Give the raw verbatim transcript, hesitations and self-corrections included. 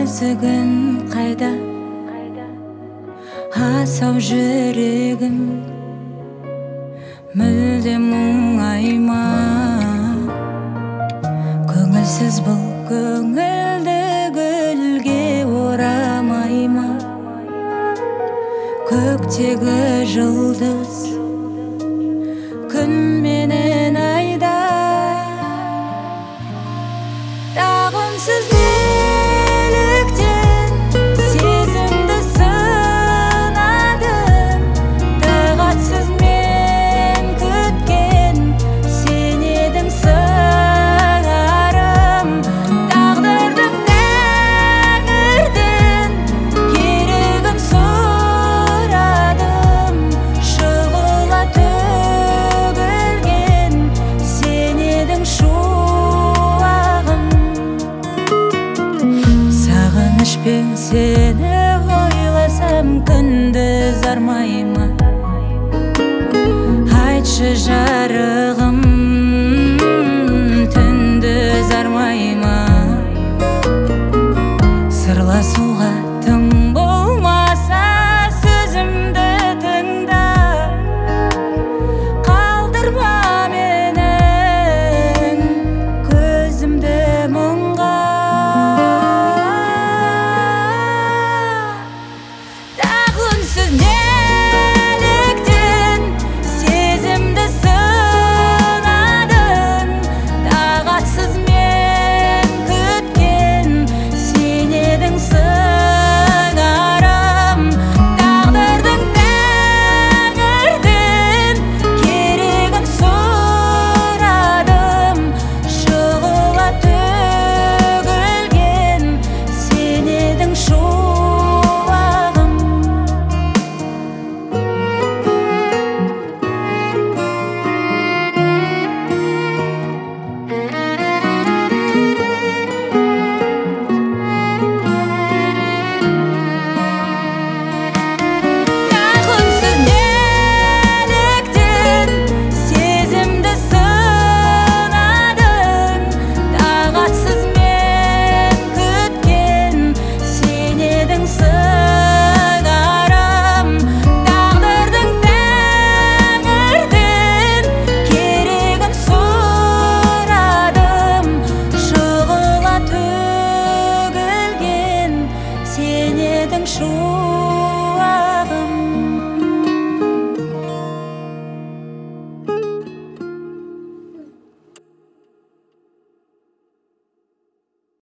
көзігін қайда асау жүрегім мүлдем мұңайма көңілсіз бұл көңілді гүлге орамайма көктегі жұлдыз күн менен айда тағынсыз неліктен сезімді сынадым тағатсыз мен күткен сен едім сыңарым тағдырдың тәңірден керегін сұрадым шұғыла төгілген сен едің шуағым сағынышпен сен